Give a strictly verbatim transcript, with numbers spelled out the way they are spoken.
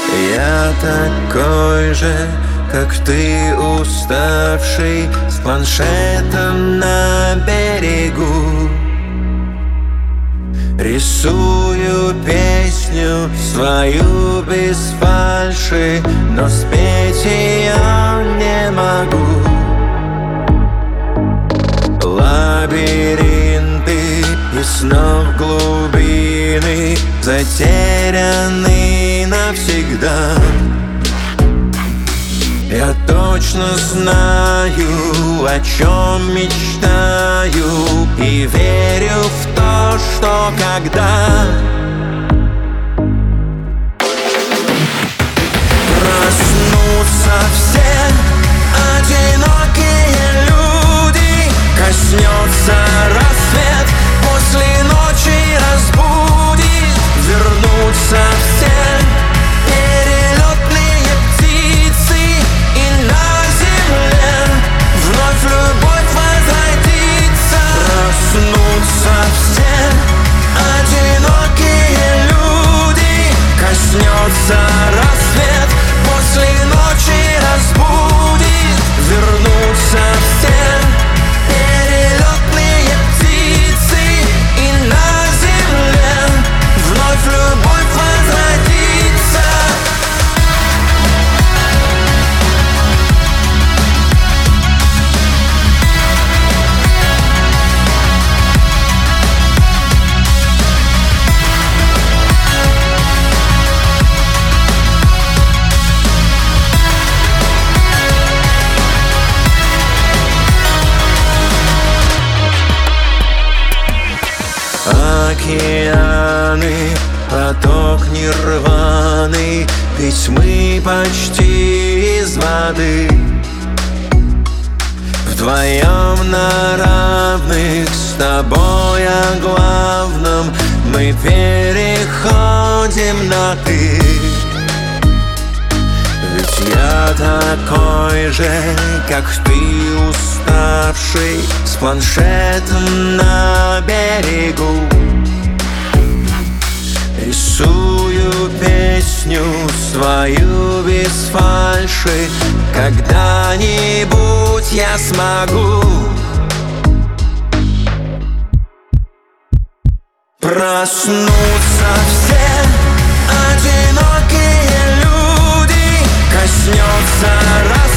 Я такой же, как ты, уставший, с планшетом на берегу. Рисую песню свою без фальши, но спеть ее не могу. Лабиринты и снов глубины затеряны навсегда. Я точно знаю, о чем мечтаю, и верю в то, что когда проснутся все одинокие люди, коснется рассвет, после ночи разбудит, вернутся все перелетные птицы, и на земле вновь любовь возродится. Проснутся все одинокие люди, коснется рассвет, после ночи разбудит, вернутся все перелетные птицы, и на земле вновь любовь возродится. Океаны, поток нирваны, ведь мы почти из воды. Вдвоем на равных, с тобой о главном мы переходим на «ты». Ведь я такой же, как ты, уставший, с планшетом на берегу. Рисую песню свою без фальши, когда-нибудь я смогу. Проснутся все одинокие люди, коснется рассвет.